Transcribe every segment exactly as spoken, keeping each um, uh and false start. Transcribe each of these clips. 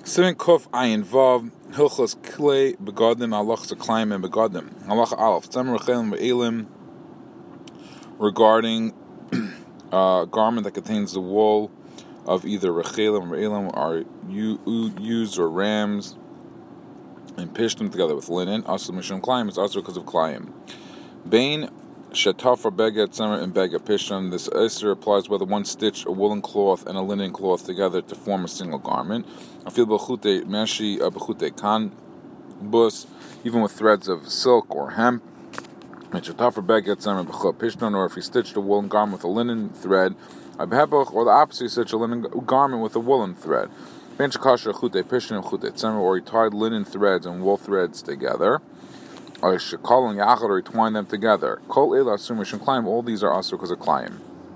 Simin Kuf Ayin Vav Hilchos Klei Begadim Halachas Aklayim and Begadim Halacha Aleph Tzemer Rechelim Ve'elim regarding a garment that contains the wool of either Rechelim or Elim are ewes or rams and pished them together with linen. Also Mishum Klayim is also because of Klayim. Bain Shatafar Beged Tzemer and Beged Pishon. This Isser applies whether one stitch a woolen cloth and a linen cloth together to form a single garment. I feel bechute meshi bechute kan bus, even with threads of silk or hemp. Shatafar Beged Tzemer bechut Pishon, or if he stitched a woolen garment with a linen thread, or the opposite, stitch a linen garment with a woolen thread. Ben Shakasha chute Pishon chute Tzemer, or he tied linen threads and wool threads together. Or shekal and yachad, or he twine them together. Kol ela asur mishum klayim. All these are asur because of klayim.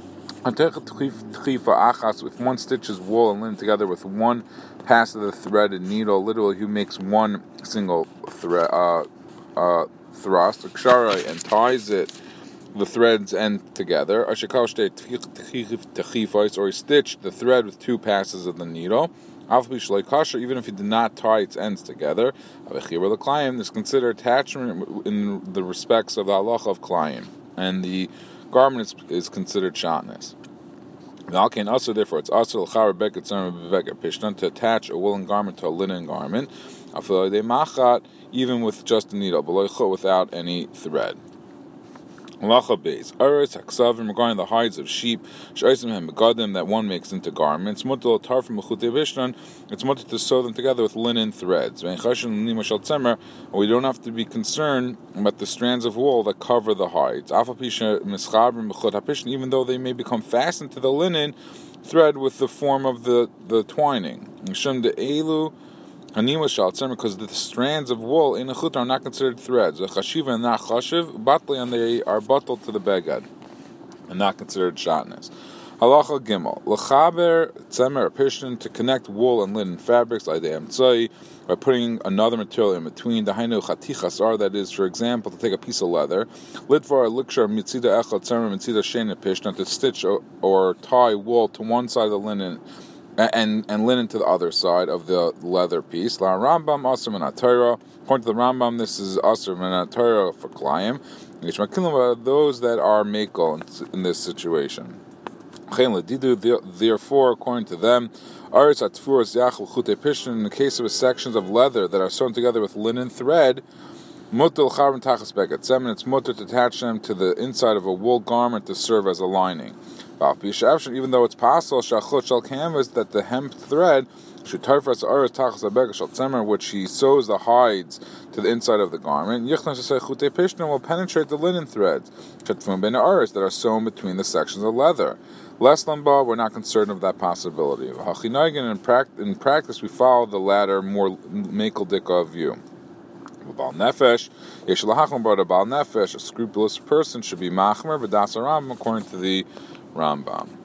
If one stitches wool and linen together with one pass of the thread and needle, literally he makes one single thread uh, uh, thrust, kshara, and ties it, the threads end together. Or shekal shtei techifos, or he stitched the thread with two passes of the needle. Even if he did not tie its ends together, this is considered attachment in the respects of the halacha of klayim, and the garment is, is considered shatnez. Also, therefore, it's also to attach a woolen garment to a linen garment, even with just a needle, without any thread. Halacha beis aretz haksavim, regarding the hides of sheep, she'osim hem begadim, that one makes into garments. Mutal tarfim b'chutei bishnon, it's mutal to sew them together with linen threads. Ve'en chashin l'nima shel tzemer, we don't have to be concerned about the strands of wool that cover the hides. Afal pisha mischabrim b'chut hapishon, even though they may become fastened to the linen thread with the form of the the twining. Mishum de'elu Hanima shal tzemer, because the strands of wool in a chut are not considered threads. The chashiva and not chashiv, batli, and they are bottled to the beged, and not considered shatnez. Halacha gimel lechaber tzemer pishon, to connect wool and linen fabrics like the emtzai, by putting another material in between. The hainu chatichasar, that is, for example, to take a piece of leather. Litvar likshar mitzida echad tzemer mitzida shena pishon, to stitch or, or tie wool to one side of the linen and and linen to the other side of the leather piece. La Rambam asur min Torah. According to the Rambam, this is asur min Torah for klayim. Those that are mekel in this situation. Therefore, according to them, in the case of sections of leather that are sewn together with linen thread, mutal charvin tachas beged semen, it's mutar to attach them to the inside of a wool garment to serve as a lining. Even though it's possible shachot shall canvas, that the hemp thread should tarfas aras tachas beged shel tzemer, which he sews the hides to the inside of the garment, yichnas to say chutei pishnon, will penetrate the linen threads shetfum ben aras that are sewn between the sections of leather. Less lamba, we're not concerned of that possibility. In practice, we follow the latter, more mekel dika view. Bal nefesh, yesh lahachmer, but a bal nefesh, a scrupulous person, should be machmer v'das Rambam, according to the Rambam.